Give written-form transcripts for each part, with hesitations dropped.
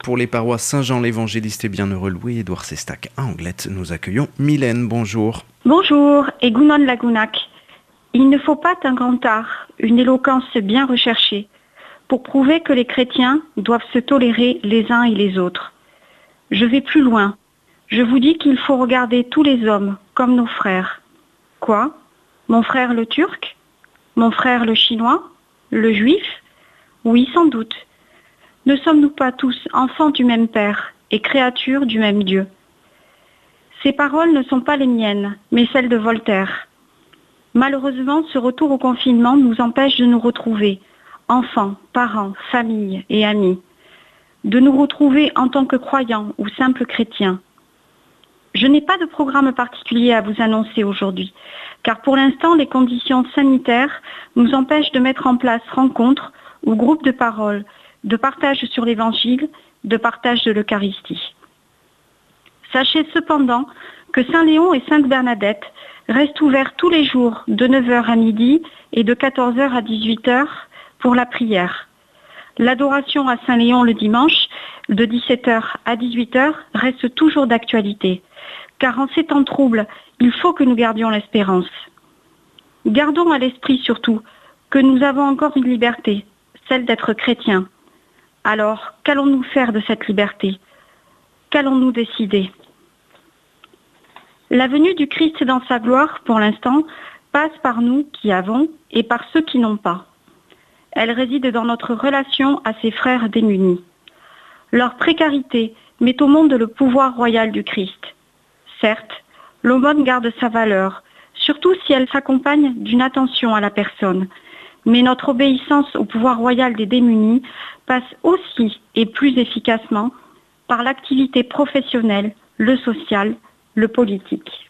Pour les paroisses Saint-Jean l'Évangéliste et Bienheureux Louis-Édouard Sestac à Anglet, nous accueillons Mylène. Bonjour. Bonjour, et Gounon Lagounac. Il ne faut pas un grand art, une éloquence bien recherchée, pour prouver que les chrétiens doivent se tolérer les uns et les autres. Je vais plus loin. Je vous dis qu'il faut regarder tous les hommes comme nos frères. Quoi ? Mon frère le turc ? Mon frère le chinois ? Le juif ? Oui, sans doute. Ne sommes-nous pas tous enfants du même Père et créatures du même Dieu ? Ces paroles ne sont pas les miennes, mais celles de Voltaire. Malheureusement, ce retour au confinement nous empêche de nous retrouver, enfants, parents, familles et amis, de nous retrouver en tant que croyants ou simples chrétiens. Je n'ai pas de programme particulier à vous annoncer aujourd'hui, car pour l'instant, les conditions sanitaires nous empêchent de mettre en place rencontres ou groupes de parole, de partage sur l'Évangile, de partage de l'Eucharistie. Sachez cependant que Saint Léon et Sainte Bernadette restent ouverts tous les jours de 9h à midi et de 14h à 18h pour la prière. L'adoration à Saint Léon le dimanche, de 17h à 18h, reste toujours d'actualité, car en ces temps troubles, il faut que nous gardions l'espérance. Gardons à l'esprit surtout que nous avons encore une liberté, celle d'être chrétiens. Alors, qu'allons-nous faire de cette liberté ? Qu'allons-nous décider ? La venue du Christ dans sa gloire, pour l'instant, passe par nous qui avons et par ceux qui n'ont pas. Elle réside dans notre relation à ses frères démunis. Leur précarité met au monde le pouvoir royal du Christ. Certes, l'aumône garde sa valeur, surtout si elle s'accompagne d'une attention à la personne. Mais notre obéissance au pouvoir royal des démunis passe aussi et plus efficacement par l'activité professionnelle, le social, le politique.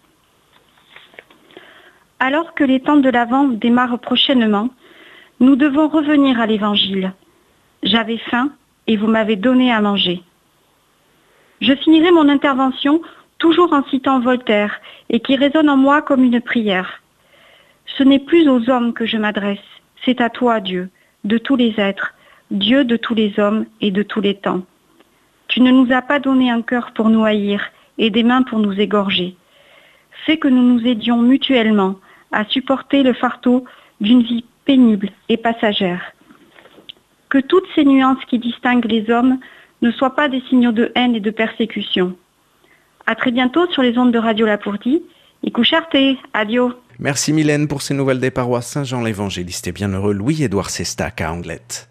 Alors que les temps de l'Avent démarrent prochainement, nous devons revenir à l'Évangile. J'avais faim et vous m'avez donné à manger. Je finirai mon intervention toujours en citant Voltaire et qui résonne en moi comme une prière. Ce n'est plus aux hommes que je m'adresse, c'est à toi, Dieu, de tous les êtres, Dieu de tous les hommes et de tous les temps. Tu ne nous as pas donné un cœur pour nous haïr et des mains pour nous égorger. Fais que nous nous aidions mutuellement à supporter le fardeau d'une vie pénible et passagère. Que toutes ces nuances qui distinguent les hommes ne soient pas des signaux de haine et de persécution. À très bientôt sur les ondes de Radio Lapourdie. Ikusharte, adio. Merci Mylène pour ces nouvelles des paroisses Saint-Jean l'Évangéliste et Bienheureux Louis-Édouard Sestac à Anglet.